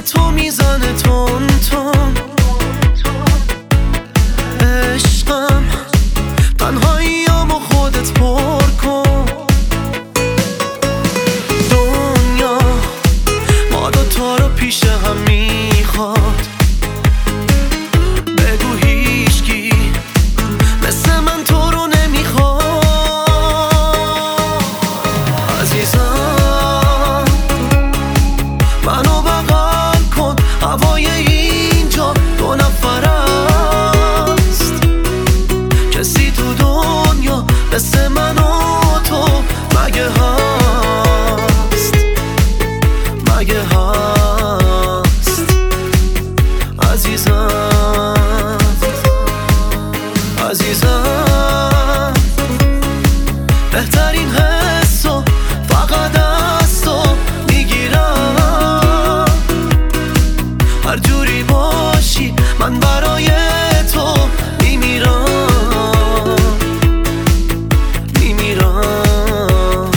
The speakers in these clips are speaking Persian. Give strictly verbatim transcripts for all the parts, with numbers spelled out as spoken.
تو میزنه تون تون. عشقم تنهاییامو خودت پر کن. دنیا ما دوتا رو پیش هم میخواد. بگو هیچکی مثل من تو رو نمیخواد. عزیزم منو بغل کن، هوای اینجا دو نفر است. کسی تو دنیا مثل من و تو مگه هست؟ مگه هست؟ عزیزم عزیزم بهترین حسو فقط از تو میگیرم. هر جوری باشی من برای تو میمیرم میمیرم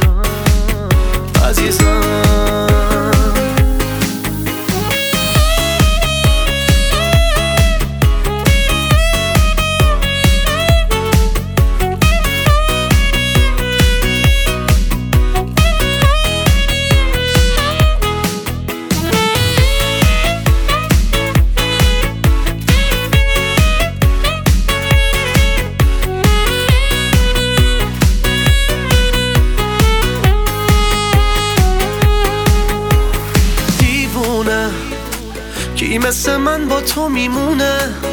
عزیزم. کی مثل من با تو میمونه؟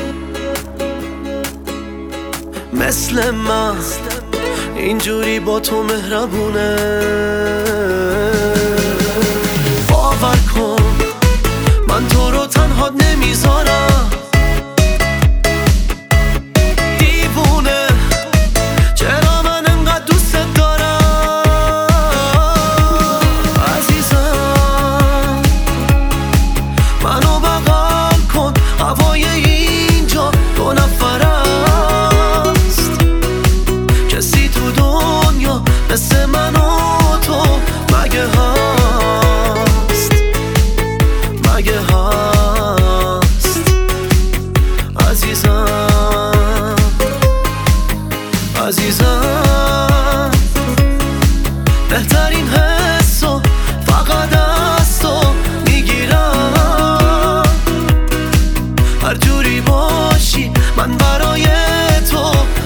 مثل من اینجوری با تو مهربونه؟ باور کن من تو رو تنها نمیذارم. دیوونه چرا من انقدر دوست دارم. عزیزم منو بغل کن، هوای اینجا دو نفر است. کسی تو دنیا مثل من و تو مگه هست؟ مگه هست؟ عزیزم عزیزم بهترین حسو فقط از تو میگیرم. هر جوری باشی من برای تو